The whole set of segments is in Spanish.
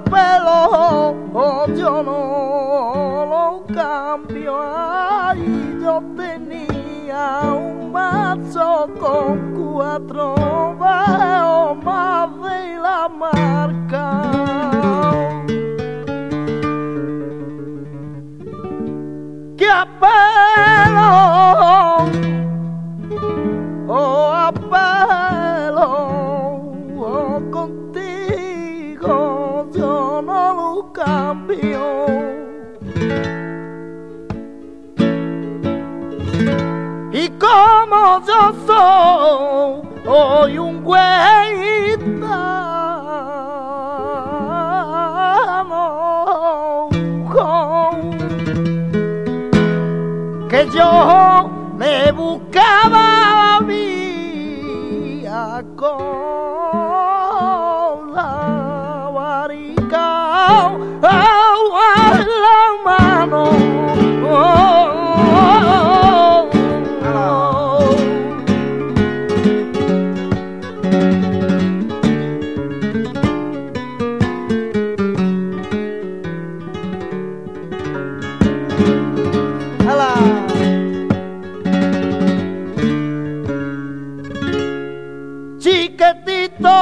pelo yo no lo cambio. Ahí yo tenía un macho con 4 dedos más de la marca. Que a pelo, a pelo, contigo yo no lo cambio. Y como yo soy un güey que yo me buscaba a mí con la varica en la mano. Chiquitito,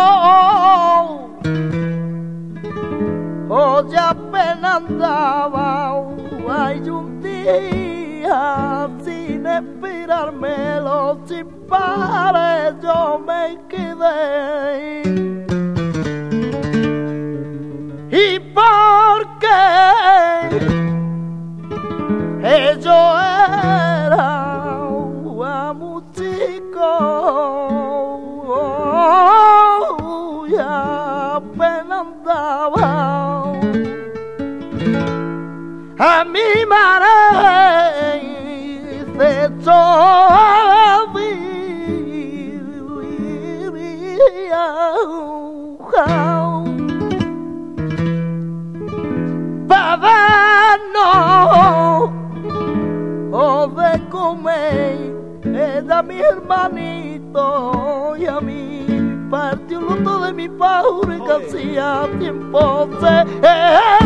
ya apenas andaba, hay un día sin esperármelo, sin pares yo me quedé. ¿Y por qué? Yo era muy chico, y apenas andaba. A mi madre se echó para darnos de comer, ella mi hermanito y a mí partió un luto de mi padre que hacía tiempo se